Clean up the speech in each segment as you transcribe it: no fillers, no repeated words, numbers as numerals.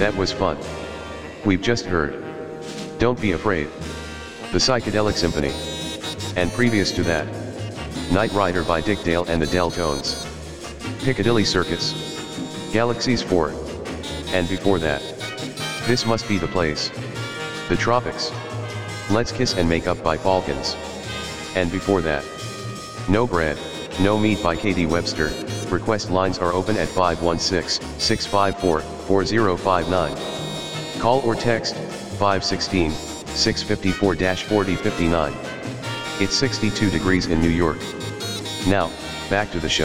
That was fun. We've just heard Don't Be Afraid, the Psychedelic Symphony. And previous to that, Night Rider by Dick Dale and the Deltones. Piccadilly Circus, Galaxies 4. And before that, This Must Be the Place, The Tropics, Let's Kiss and Make Up by Falcons. And before that, No Bread, No Meat by Katie Webster. Request lines are open at 516-654-4059. Call or text 516-654-4059. It's 62 degrees in New York. Now, back to the show.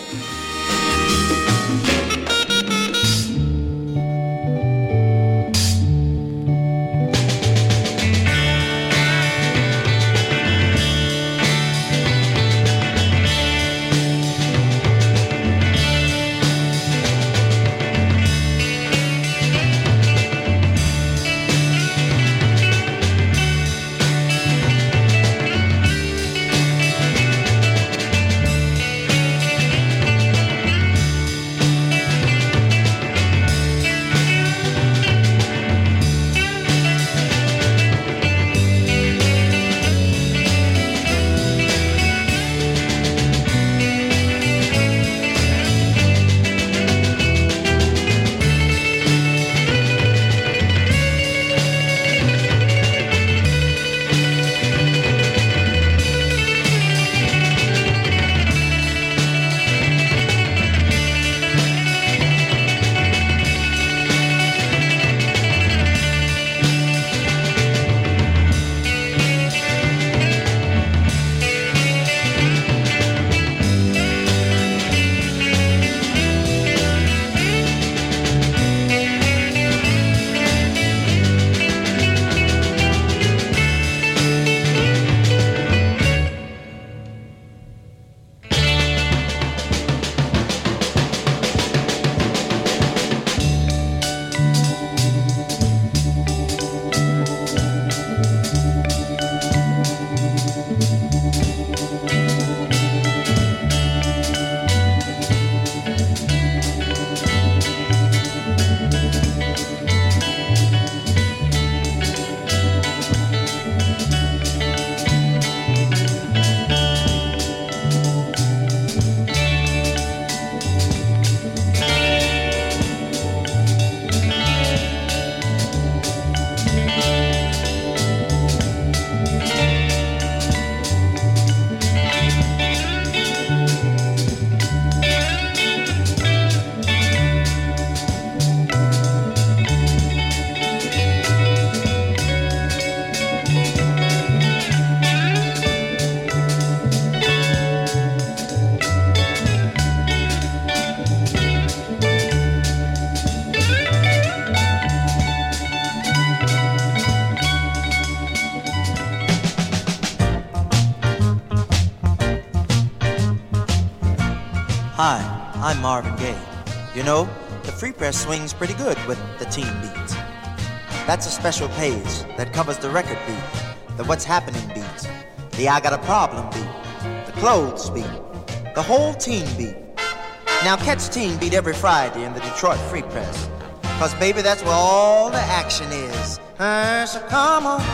Hi, I'm Marvin Gaye. You know, the Free Press swings pretty good with the teen beats. That's a special page that covers the record beat, the what's happening beat, the I got a problem beat, the clothes beat, the whole teen beat. Now catch Teen Beat every Friday in the Detroit Free Press, 'cause baby, that's where all the action is. So come on,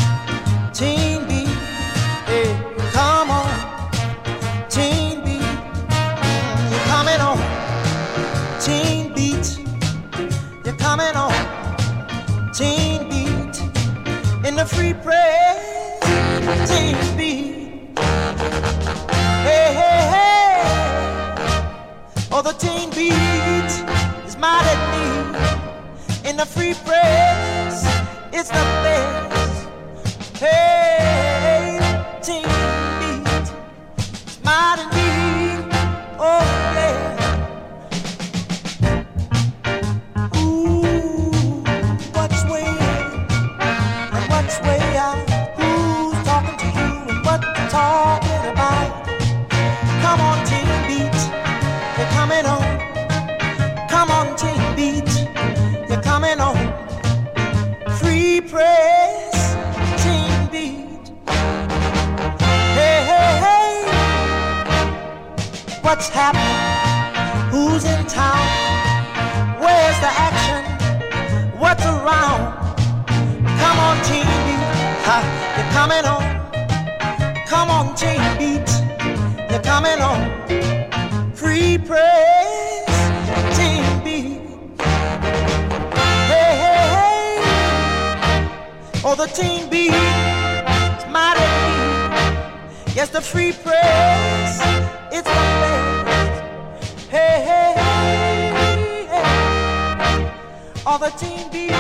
Teen Beat, hey, come on, Teen Beat, you're coming on, Teen Beat, you're coming on, Teen Beat, in the Free Press, Teen Beat, hey, hey, hey, oh, the Teen Beat is mad at me, in the Free Press, it's the best, hey, Teen Beat is mad at me, oh, yeah. Ooh, what's way and what's way out? Who's talking to you and what you talking about? Come on, Teen Beat, you're coming on. Come on, Teen Beat, you're coming on. Free Press, Teen Beat. Hey, hey, hey, what's happening? Who's in town? Where's the action? what's around. Come on, Team Beat, you're coming on. Come on, Team Beat, you're coming on. Free Press, Team Beat. Hey, hey, hey. Oh, the Team Beat is mighty neat. Yes, the Free Press, it's the best. Hey, hey, hey, hey. Oh, the Team Beat.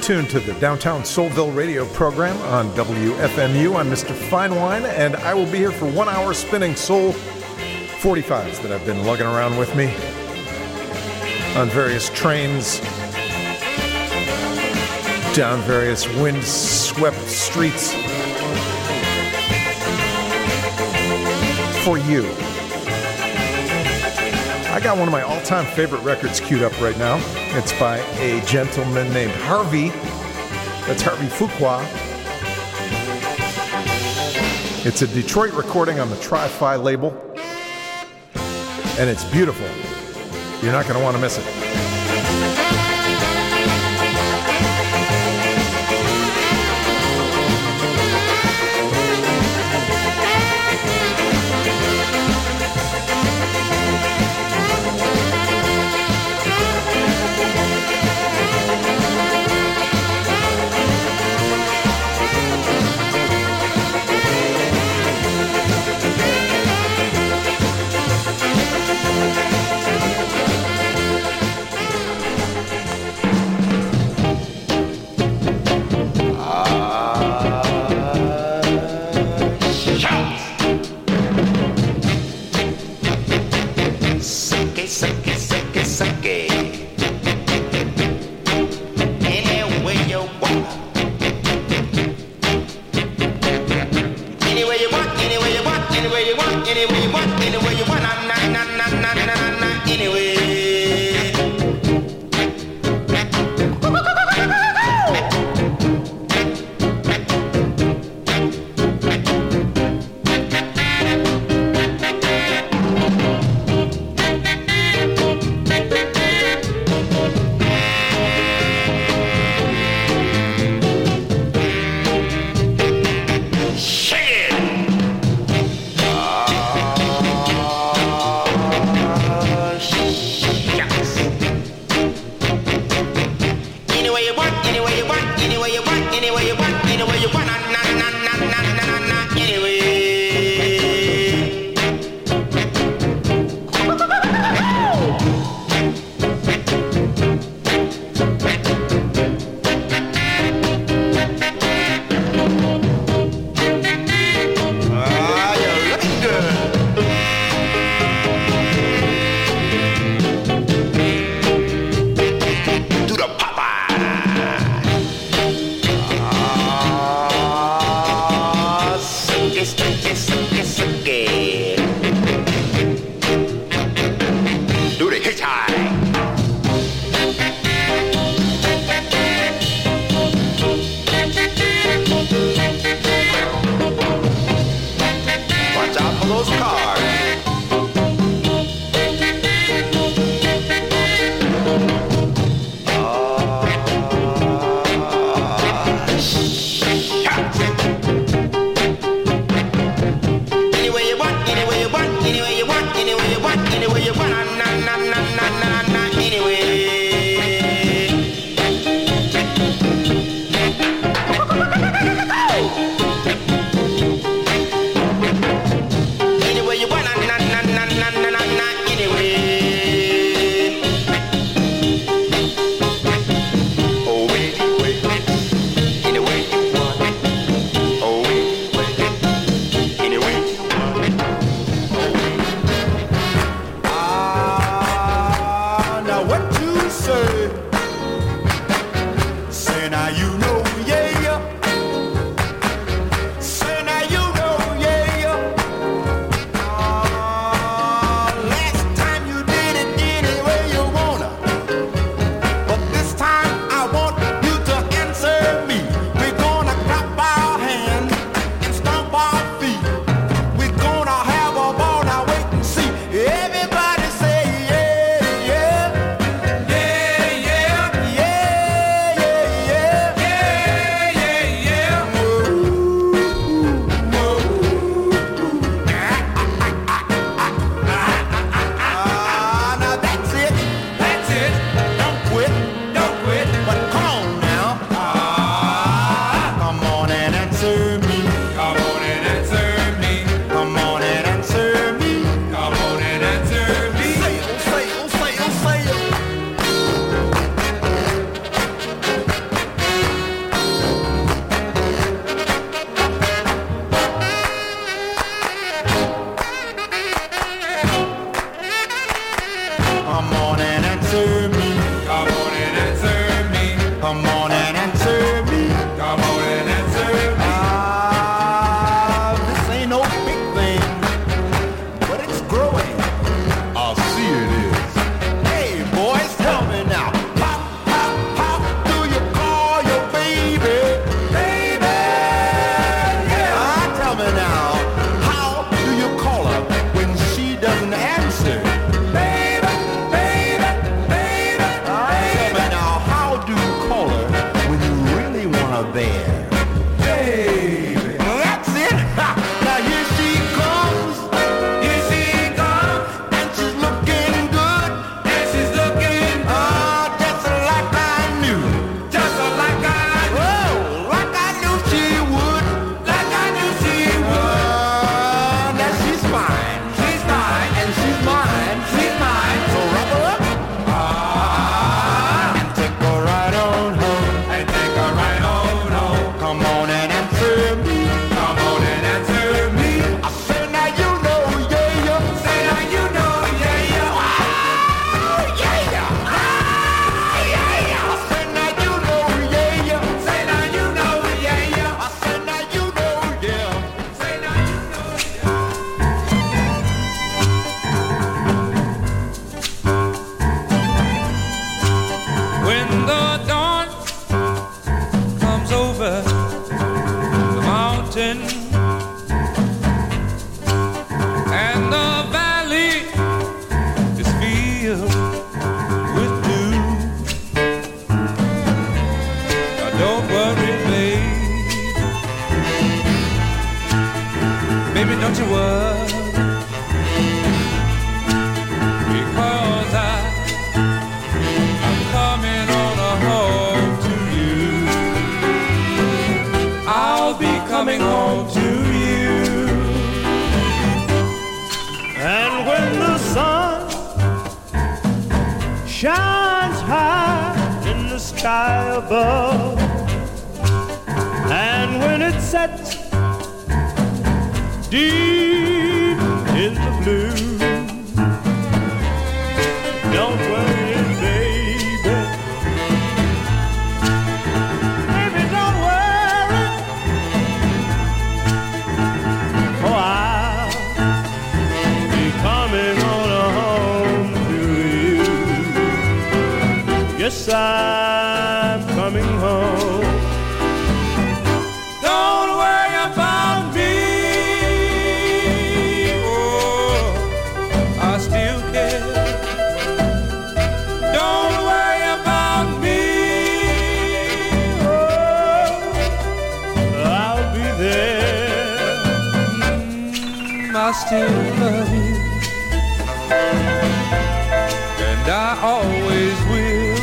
tuned to the Downtown Soulville radio program on WFMU. I'm Mr. Finewine, and I will be here for 1 hour spinning soul 45s that I've been lugging around with me on various trains, down various wind-swept streets for you. I got one of my all-time favorite records queued up right now. It's by a gentleman named Harvey. That's Harvey Fuqua. It's a Detroit recording on the Tri-Fi label, and it's beautiful. You're not going to want to miss it. mama bear. Baby, that's it. Now here she comes, and she's looking good, and she's looking just like I knew, just like I knew she would, like I knew she would. Now she's mine, and she's mine, so wrap her up, and take her right on home, and take her right on home. Come on and answer me, come on and answer me. I say now you know, yeah, yeah. Say now you know, yeah, yeah. Ah, yeah, yeah. Ah, yeah, yeah. I say now you know, yeah, yeah. Say now you know, yeah, yeah. I say now you know, yeah. Say now you know, When the dawn comes over the mountain and the valley is filled with dew, don't worry, baby, don't you worry, because I'm coming on home to you. I'll be coming home to you. and when the sun shines high in the sky above, and when it sets deep in the blue, don't worry, baby. Baby, don't worry. Oh, I'll be coming on home to you. Yes, I'm coming home. Don't worry about me. Oh, I still care. Don't worry about me. Oh, I'll be there. I still love you, and I always will,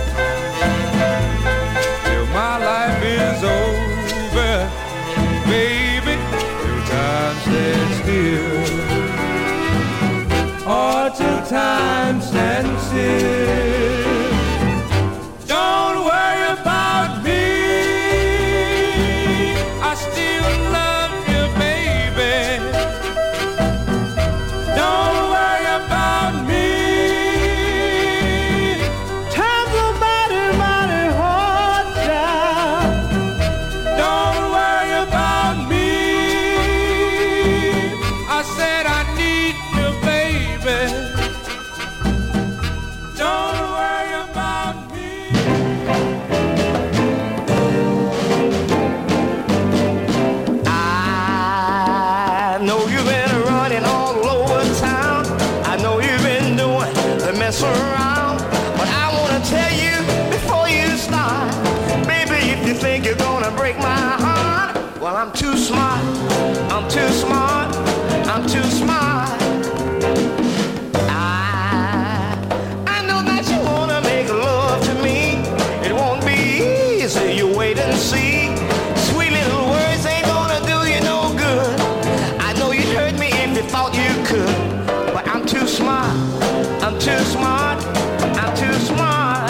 till my life is over, baby, till time stands still, or till time stands still. Don't worry about me, I still love you, baby. Don't worry about me. Times are mighty, mighty hard, child. Don't worry about me. I said I need you, baby. Don't worry about me. I know you've been running all over town. I know you've been doing the mess around. But I want to tell you before you start, baby, if you think you're gonna break my heart, well, I'm too smart. I'm too smart. I'm too smart. I know that you wanna make love to me. It won't be easy. You wait and see. Sweet little words ain't gonna do you no good. I know you'd hurt me if you thought you could. But I'm too smart. I'm too smart. I'm too smart.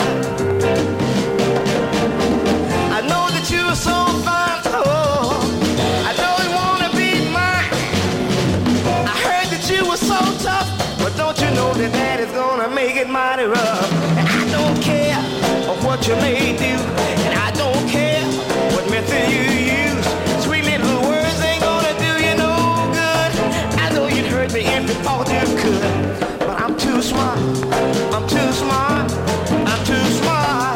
I know that you are so fine. Oh, I know you wanna be mine. I heard that you were so tough, but don't you know that that is gonna make it mighty rough? And I don't care what you may do, and I don't care what method you use. Sweet little words ain't gonna do you no good. I know you'd hurt me if you thought you could, but I'm too smart. I'm too smart. I'm too smart.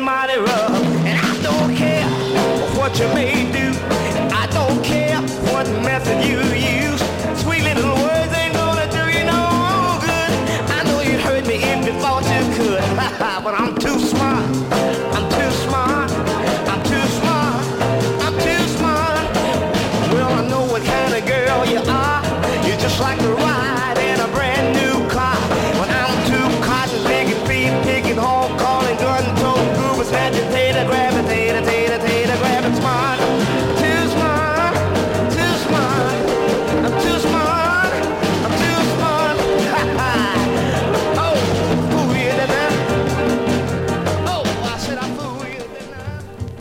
mighty rough. And I don't care what you may do. I don't care what method you use. Sweet little words ain't gonna do you no good. I know you'd hurt me if you thought you could. But I'm too smart. I'm too smart. I'm too smart. I'm too smart. Well, I know what kind of girl you are. You're just like the ride in a brand new car. When I'm too cotton picking, feet picking, home calling, gun toting, groovers, agitator, gravitator, tater, tater, grabbing smart. Too smart, too smart. I'm too smart. I'm too smart. Ha ha. Oh, fool you, didn't I? Oh, I said I fool you, didn't I?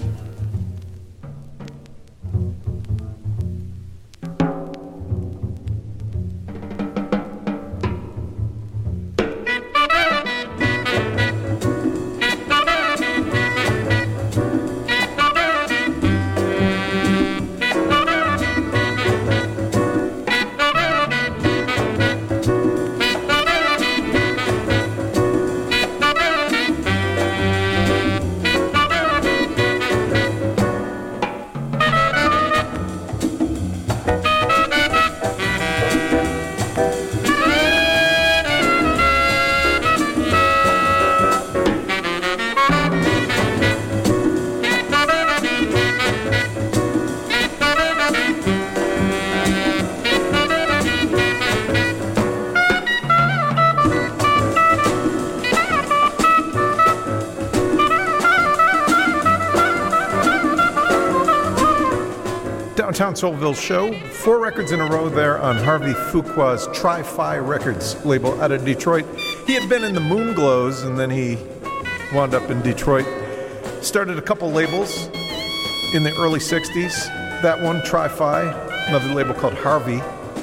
Downtown Soulville show. 4 records in a row there on Harvey Fuqua's Tri-Fi Records label out of Detroit. He had been in the Moonglows and then he wound up in Detroit. Started a couple labels in the early 60s. That one, Tri-Fi, another label called Harvey.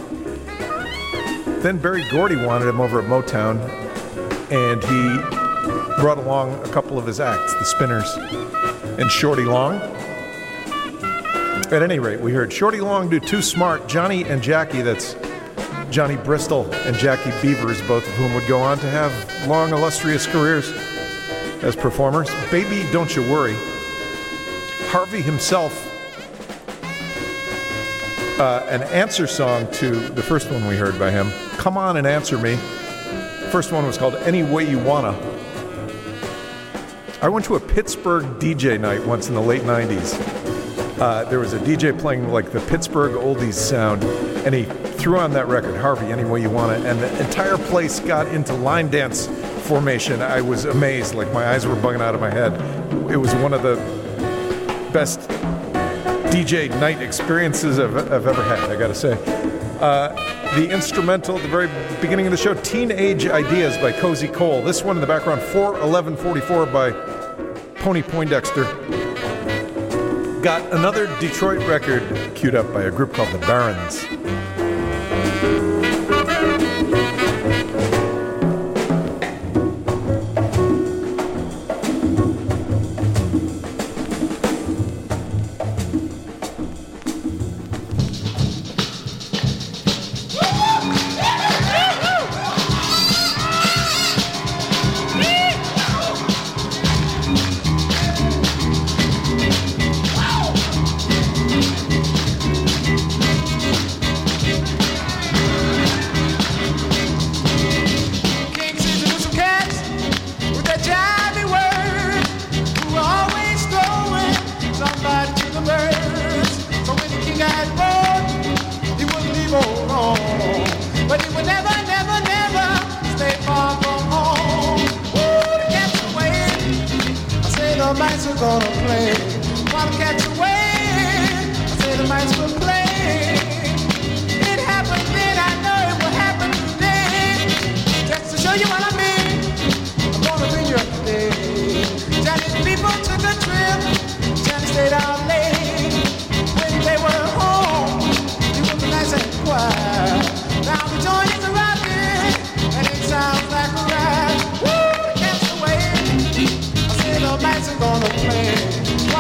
Then Berry Gordy wanted him over at Motown and he brought along a couple of his acts, the Spinners and Shorty Long. At any rate, we heard Shorty Long do Too Smart, Johnny and Jackie, that's Johnny Bristol and Jackie Beavers, both of whom would go on to have long, illustrious careers as performers. Baby, Don't You Worry. Harvey himself, an answer song to the first one we heard by him, Come On and Answer Me. First one was called Any Way You Wanna. I went to a Pittsburgh DJ night once in the late 90s. There was a DJ playing like the Pittsburgh oldies sound, and he threw on that record, Harvey, Any Way You Want It, and the entire place got into line dance formation. I was amazed, like my eyes were bugging out of my head. It was one of the best DJ night experiences I've ever had, I gotta say. The instrumental at the very beginning of the show, Teenage Ideas by Cozy Cole. This one in the background, 41144 by Pony Poindexter. Got another Detroit record queued up by a group called the Barons. Gonna play.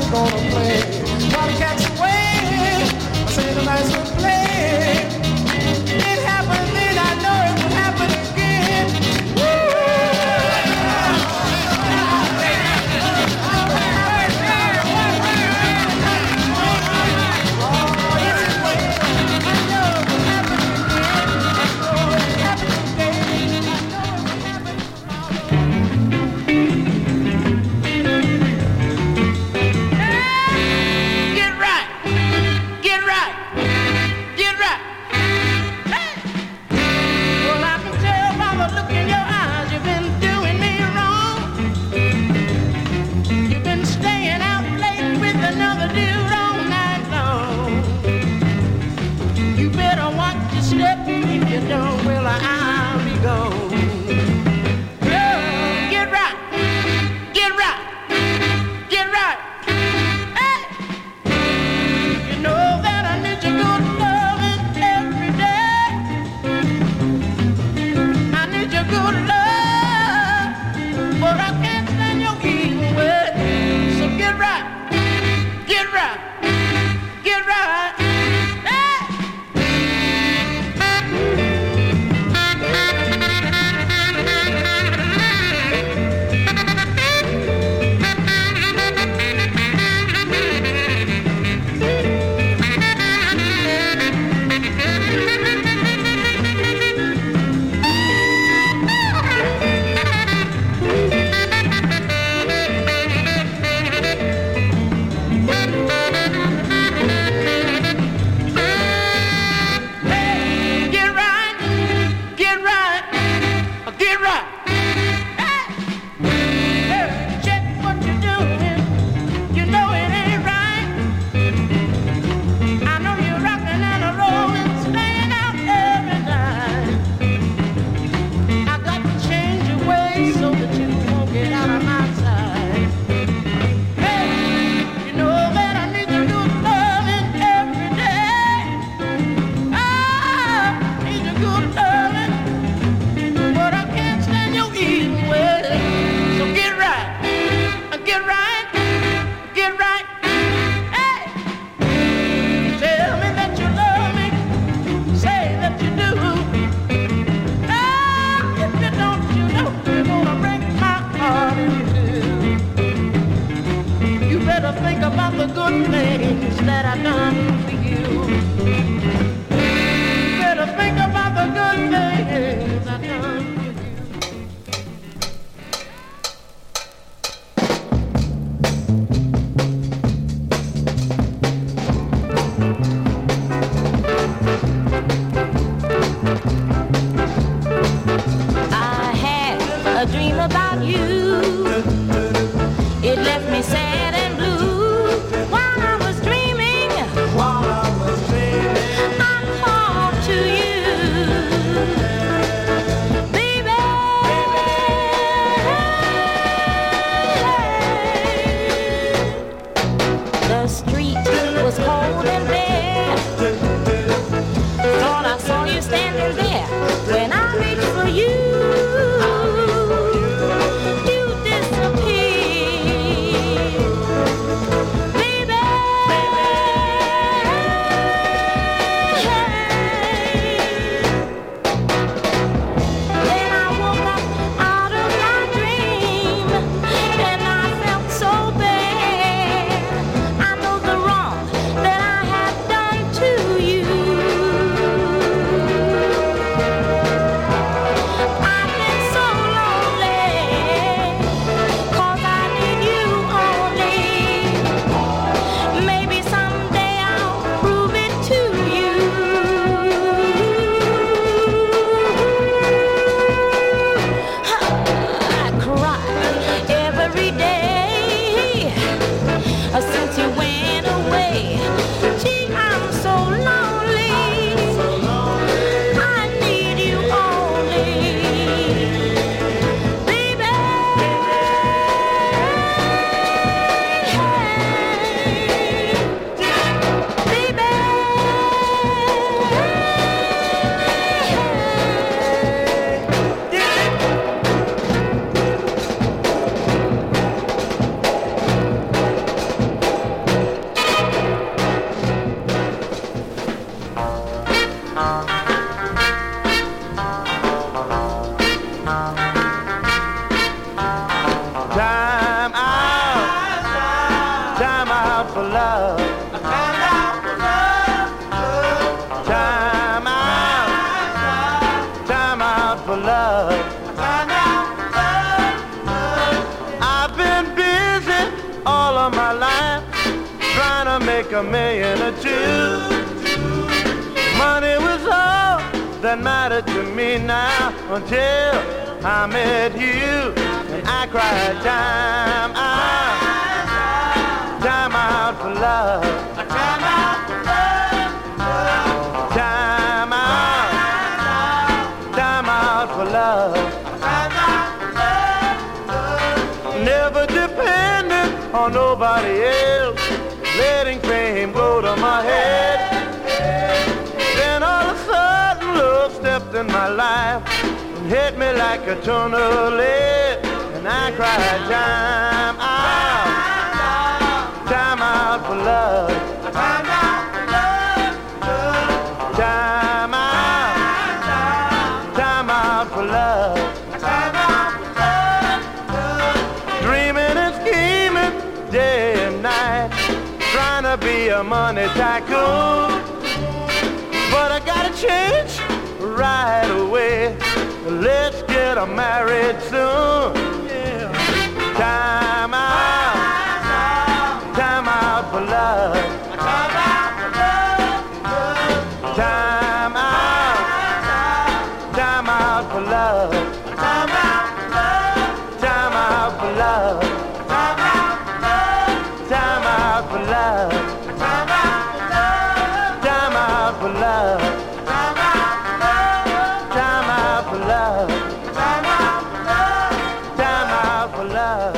gonna play. While the cat's away, I say the nights will play. It happened then, I know it will happen again. Woo! That I Time out for love. Time out for love. Time out. Time out for love. Time out for love. I've been busy all of my life trying to make $1 million or two. Money was all that mattered to me now until I met you. And I cried time out for love. Time out for love. Time out for love. Time out for love. Never depended on nobody else, letting fame go to my head. Then all of a sudden love stepped in my life and hit me like a ton of lead. And I cried time out for love. Time out for love. Time out for love. Time out for love. Dreaming and scheming day and night, trying to be a money tycoon. But I gotta change right away. Let's get married soon. Yeah. Time out for love. Time out for love. Time out for love. Time out for love. Time out for love. Time out for love. Time out for love. Time out for love. Time out for love. Time out for love. Time out for love. Time out for love.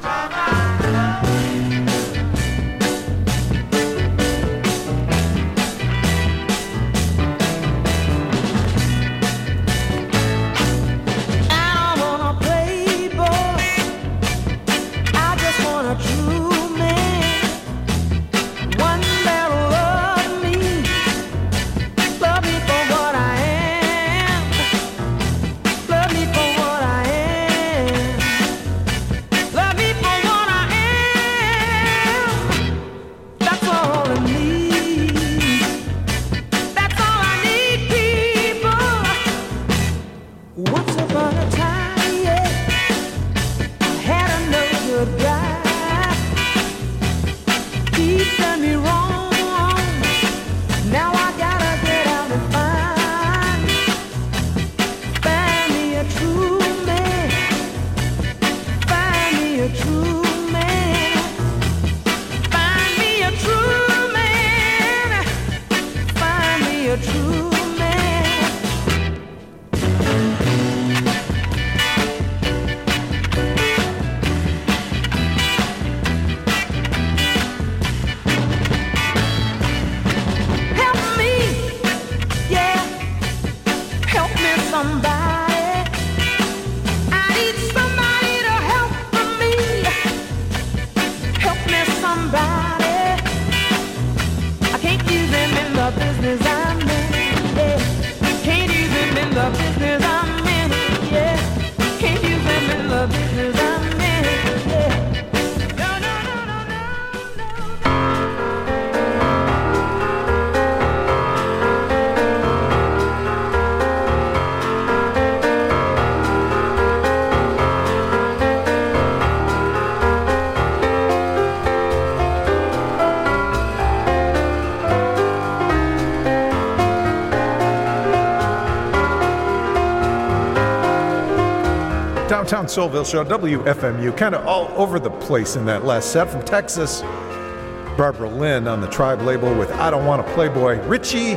Downtown Soulville Show, WFMU, kind of all over the place in that last set. From Texas, Barbara Lynn on the Tribe label with I Don't Want a Playboy. Richie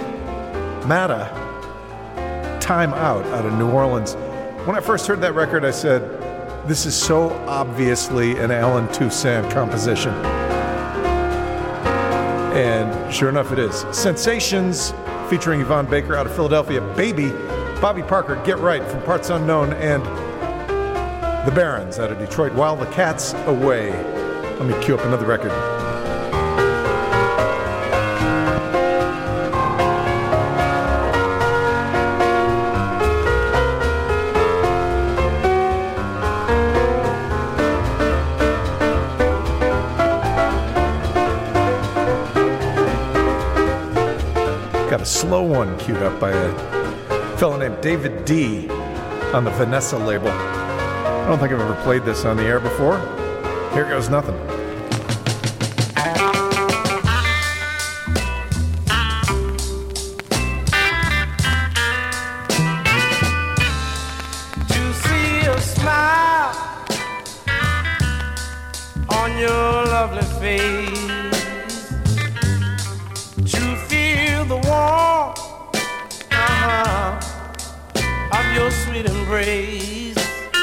Matta, Time Out of New Orleans. When I first heard that record, I said, this is so obviously an Alan Toussaint composition. And sure enough, it is. Sensations, featuring Yvonne Baker out of Philadelphia. Baby, Bobby Parker, Get Right from Parts Unknown, and The Barons out of Detroit, While the Cat's Away. Let me cue up another record. a slow one queued up by a fellow named David D on the Vanessa label. I don't think I've ever played this on the air before. Here goes nothing. To see a smile on your lovely face, to feel the warmth of your sweet embrace.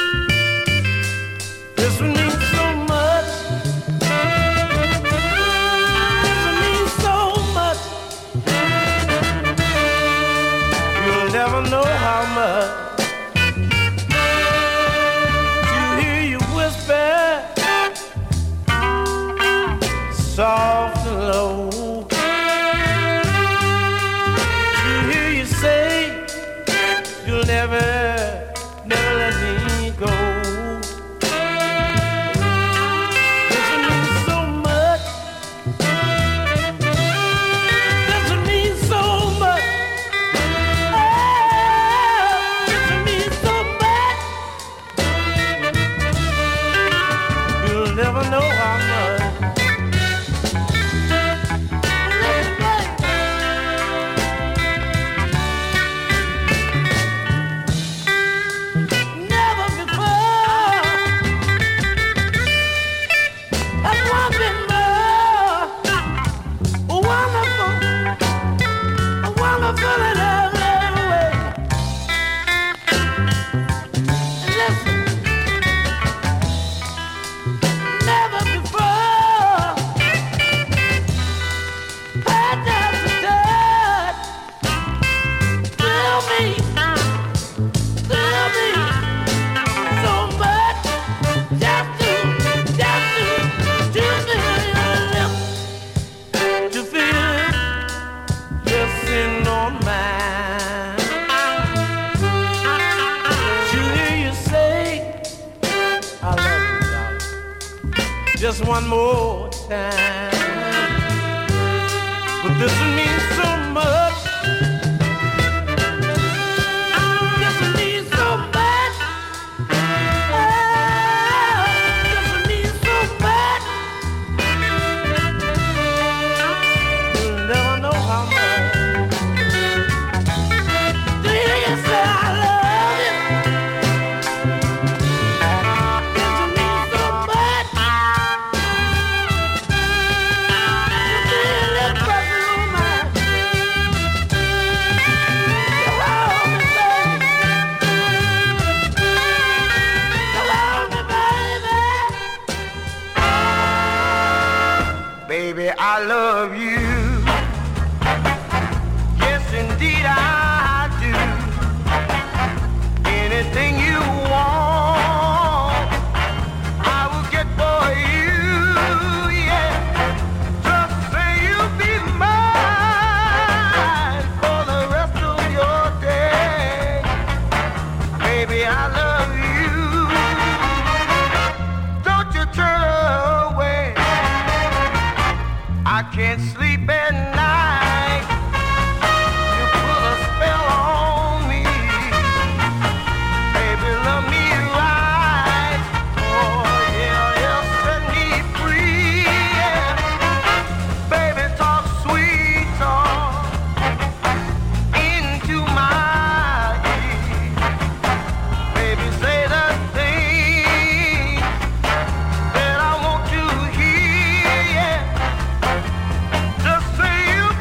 This would mean so much. This would mean so much. You'll never know how much. To hear you whisper, soft and low. To hear you say, you'll never let me go. This would mean so much. This would mean so much. Oh, this would mean so much. You'll never know how much. Just one more time. But this would mean so much. This would mean so much. This would mean so much. You'll never know how much. Do you hear you say I love you? This would mean so much. Baby, I love you. Yes, indeed I do. Anything you want, I will get for you. Yeah, just say you'll be mine for the rest of your day. Baby, I love you. Don't you turn away. I can't sleep at night. You put a spell on me. Baby, love me right. Oh, yeah, yeah, set me free. Yeah. Baby, talk sweet talk into my ear. Baby, say the thing that I want to hear. Yeah. Just say you'll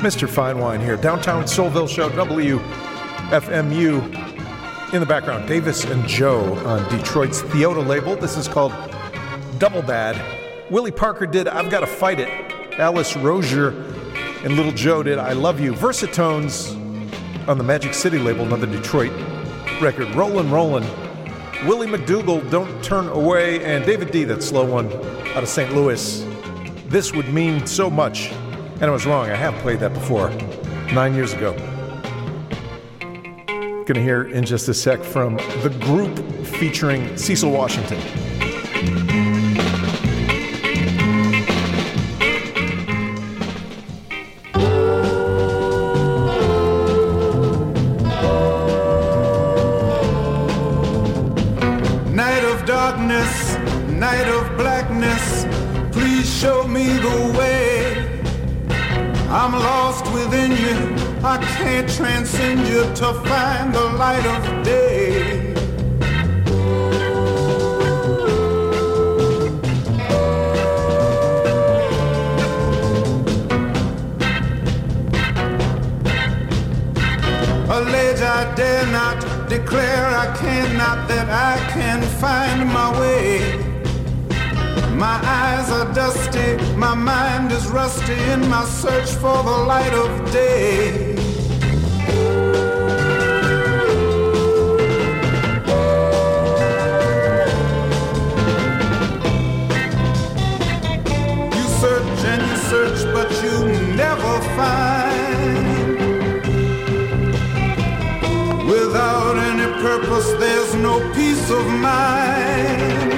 Mr. Fine Wine here. Downtown Soulville Show, WFMU. In the background, Davis and Joe on Detroit's Theota label. This is called Double Bad. Willie Parker did I've Gotta Fight It. Alice Rozier and Little Joe did I Love You. Versatones on the Magic City label, another Detroit record. Rollin' Rollin'. Willie McDougall, Don't Turn Away. And David D., that slow one out of St. Louis. This Would Mean So Much. And I was wrong, I have played that before, 9 years ago. Going to hear in just a sec from The Group featuring Cecil Washington. Night of darkness, night of blackness, please show me the way. I'm lost within you, I can't transcend you to find the light of day. Allege I dare not, declare I cannot, that I can find my way. My eyes are dusty, my mind is rusty in my search for the light of day. You search and you search, but you never find. Without any purpose, there's no peace of mind.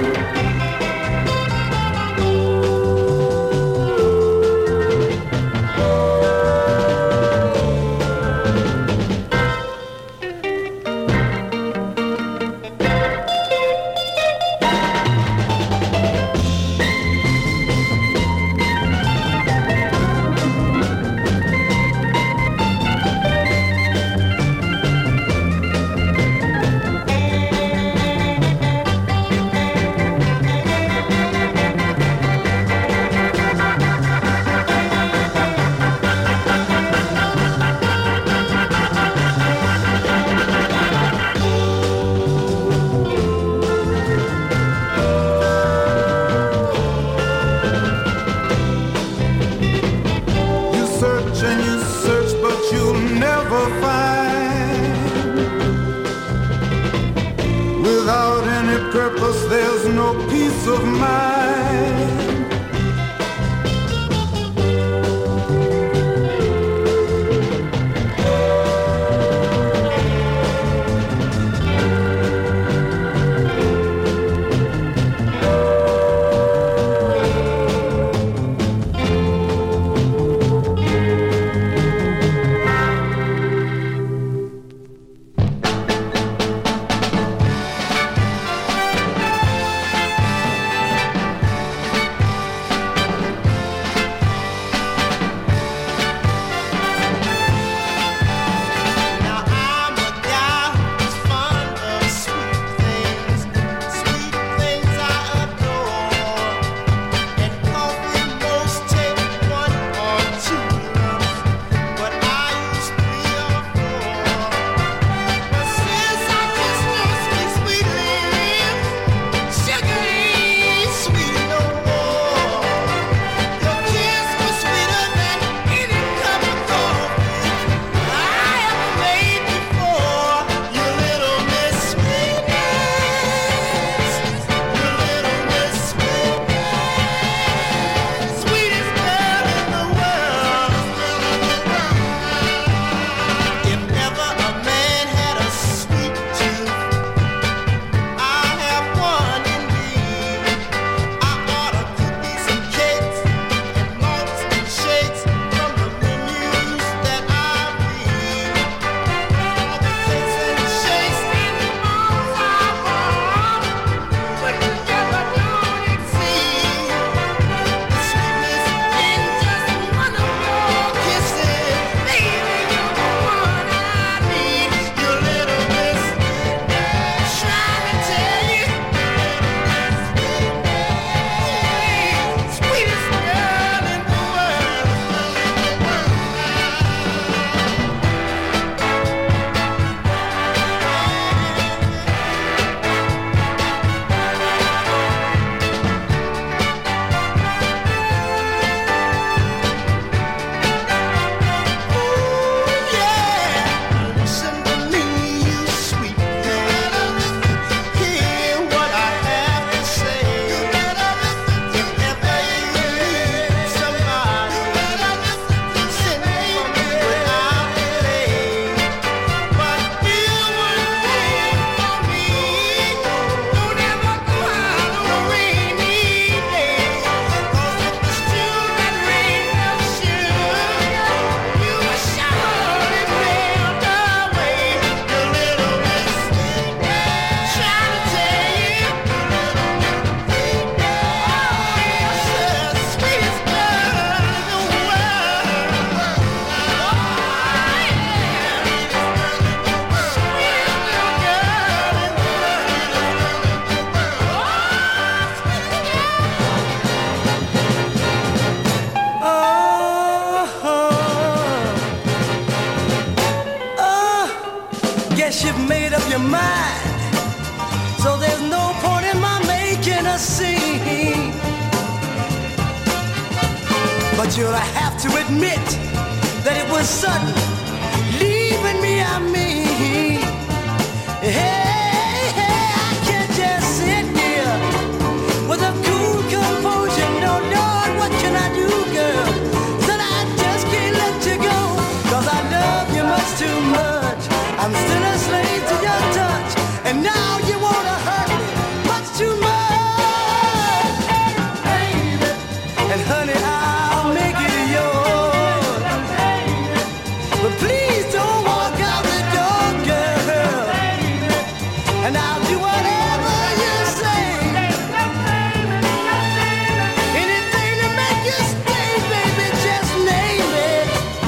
There's no peace of mind. sing. But you'll have to admit that it was sudden, leaving me, I mean. Hey, I can't just sit here with a cool composure. No, Lord, what can I do, girl? Said I just can't let you go, 'cause I love you much too much. I'm still a slave to your touch, and now you wanna hurt me much too much. Baby. And honey, I'll make it yours. But please don't walk out the door, girl. And I'll do whatever you say. Anything to make you stay, baby, just name it.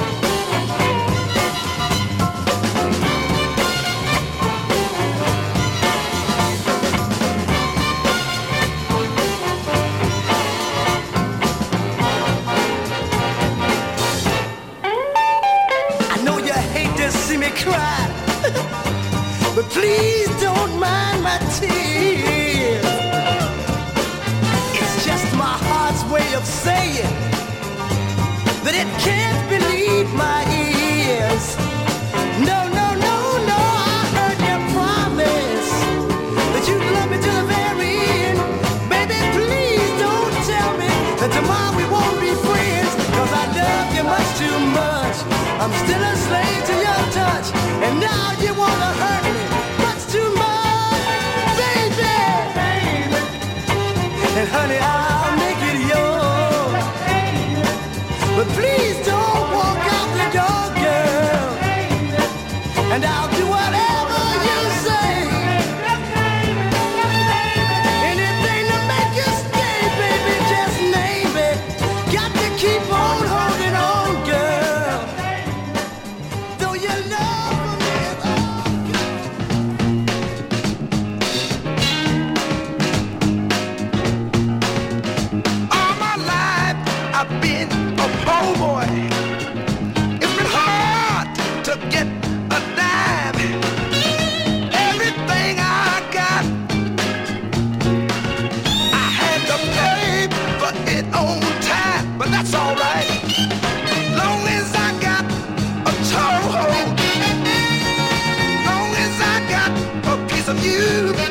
I know you hate to see me cry, but please don't mind my tears. It's just my heart's way of saying that it can't believe my ears. No, no, no, no, I heard you promise that you'd love me to the very end. Baby, please don't tell me that tomorrow we won't be friends, 'cause I love you much too much. I'm still a slave to your touch, and now you wanna hurt me much too much, baby. And honey, I'll make it yours. But please don't walk out the door, girl. And I'll do whatever you say. Anything to make you stay, baby, just name it. Got to keep on holding on, girl. Though you love me, All my life I've been a poor boy. It's been hard to get a dime. Everything I got, I had to pay for it on time, but that's all right. Long as I got a toehold, long as I got a piece of you,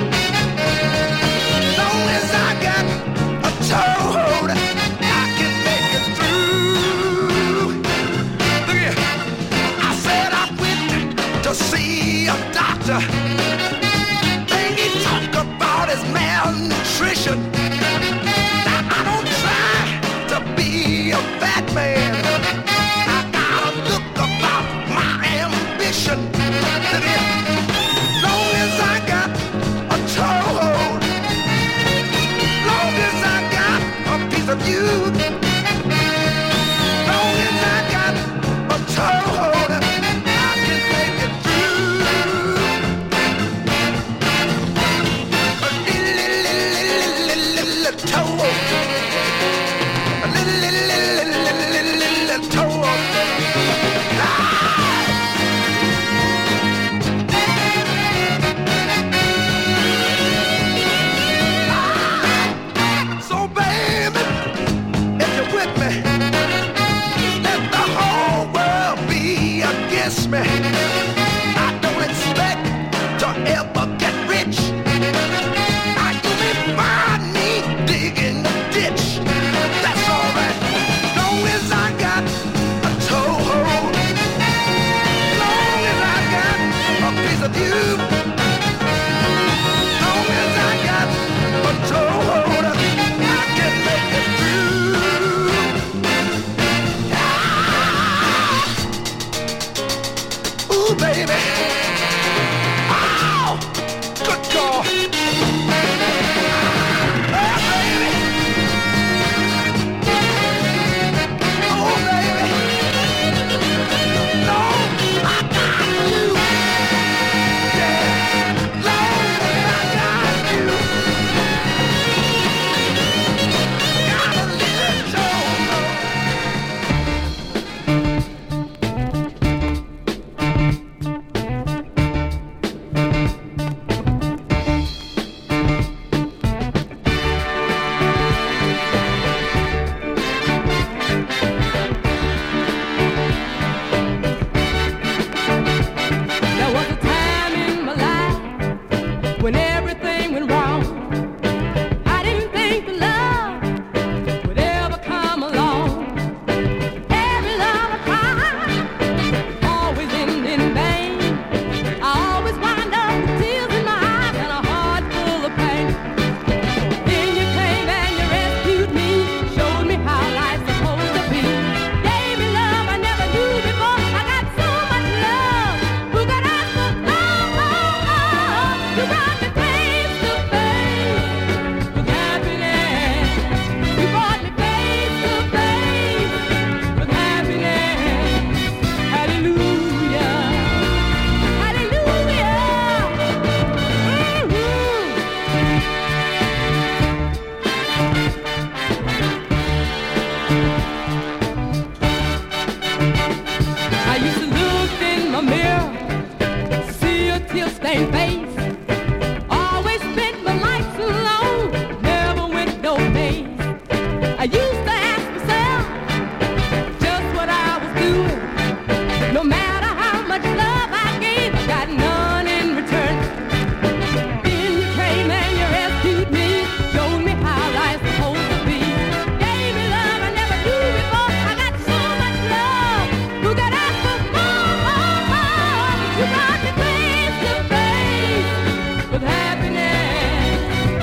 long as I got a toehold, I can make it through. Look here, I said I went to see a doctor. Thing he talked about is malnutrition. Now I don't try to be a fat man. I gotta look about my ambition. Look here, long as I got a toehold, long as I got a piece of you, long as I got a toehold, I can make it through.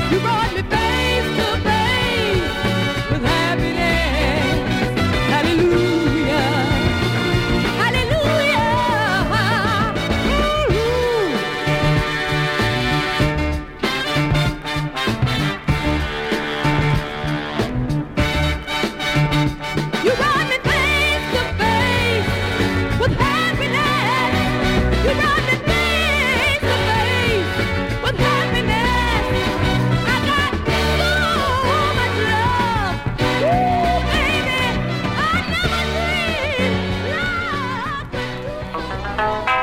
You brought me face to face with happiness. Hallelujah. Hallelujah. You brought me face to face with happiness. You brought me face to face with happiness. I got so much love. Ooh, baby, I never dreamed love could do.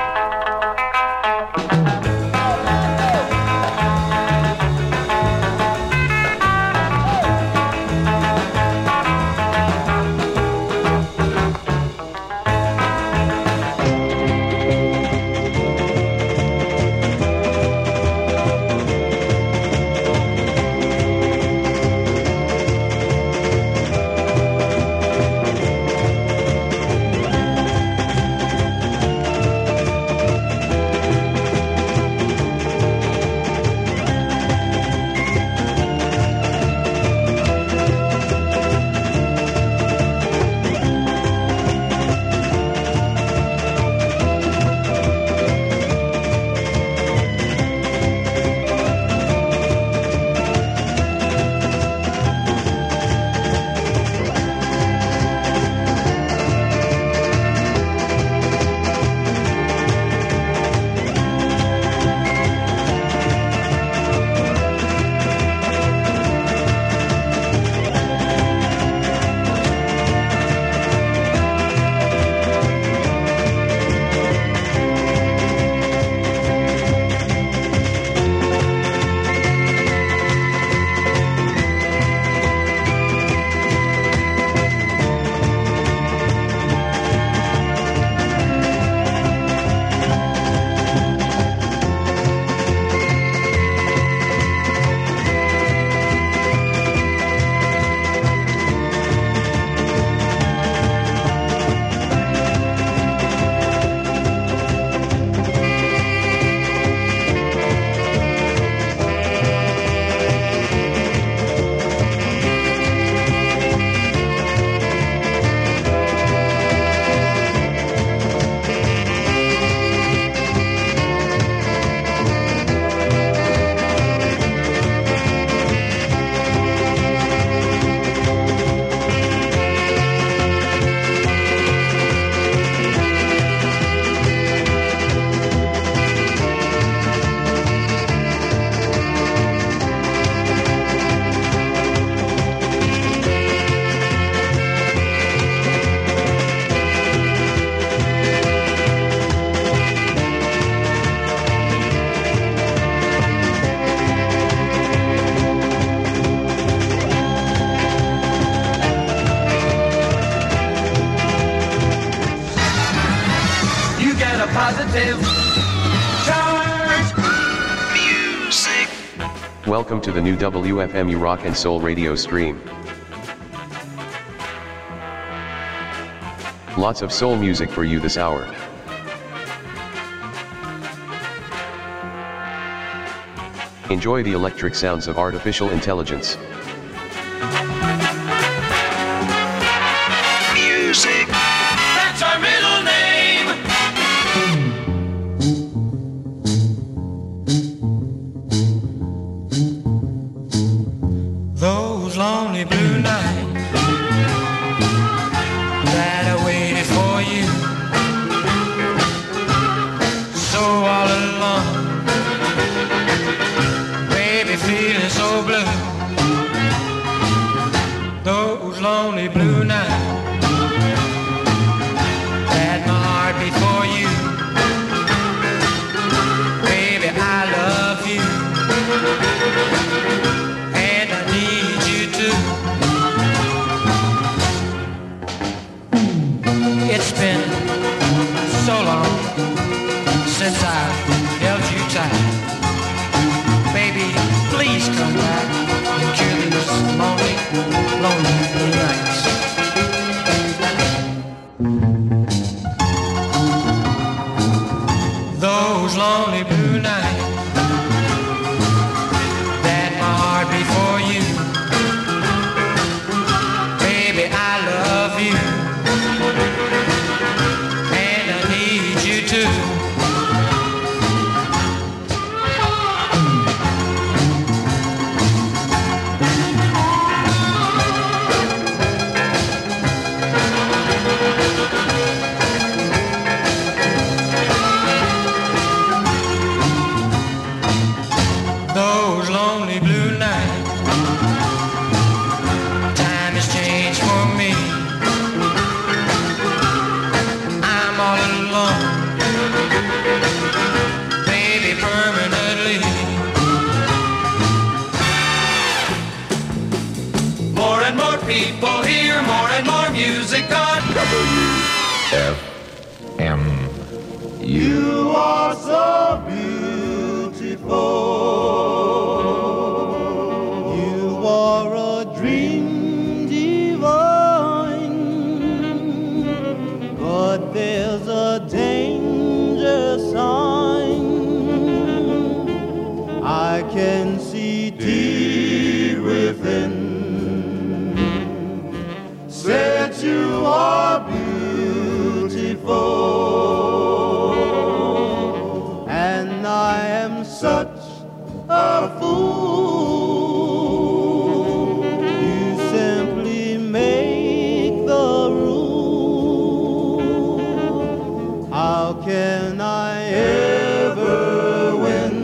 Positive charge. Music. Welcome to the new WFMU Rock and Soul radio stream. Lots of soul music for you this hour. Enjoy the electric sounds of artificial intelligence. Music. That's our middle name. Those lonely blue nights that I waited for you, so all alone, baby, feeling so blue. Those lonely blue nights had my heart beat for you, baby, I love you. It's been so long since I held you tight. Baby, please come back. lonely blue nights. Time has changed for me. I'm all alone, baby, permanently. More and more people hear more and more music on WFM. You are so beautiful. You are a dream divine. But there's a danger sign. I can see deep within. Said you are beautiful. I am such a fool. You simply make the rule. How can I ever win?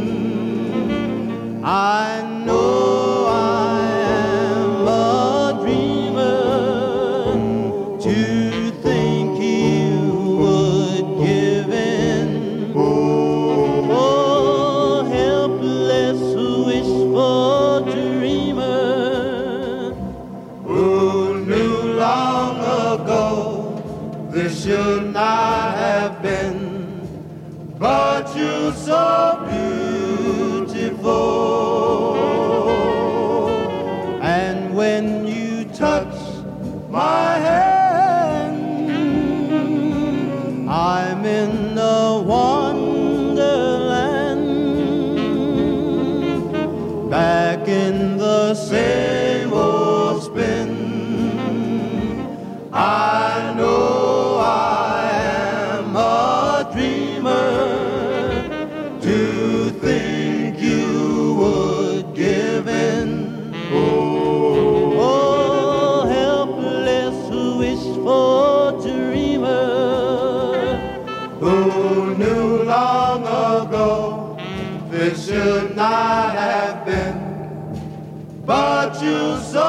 I know I am a dreamer. To think you would give in. Should not have been, but you're so beautiful. And when you touch my hand, I'm in the wonderland, back in the same old spin. I know should not have been, but you're so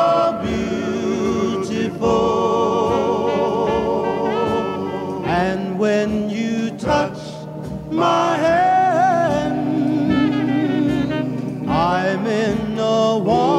beautiful. And when you touch my hand, I'm in a